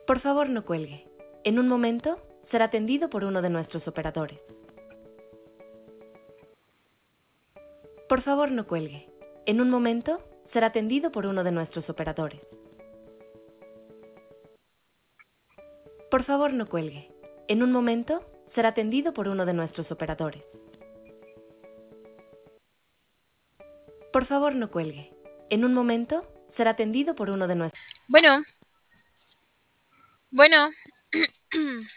Por favor, no cuelgue. En un momento será atendido por uno de nuestros operadores. Por favor, no cuelgue. En un momento será atendido por uno de nuestros operadores. Por favor, no cuelgue. En un momento será atendido por uno de nuestros operadores. Por favor, no cuelgue. En un momento será atendido por uno de nuestros... Bueno, bueno.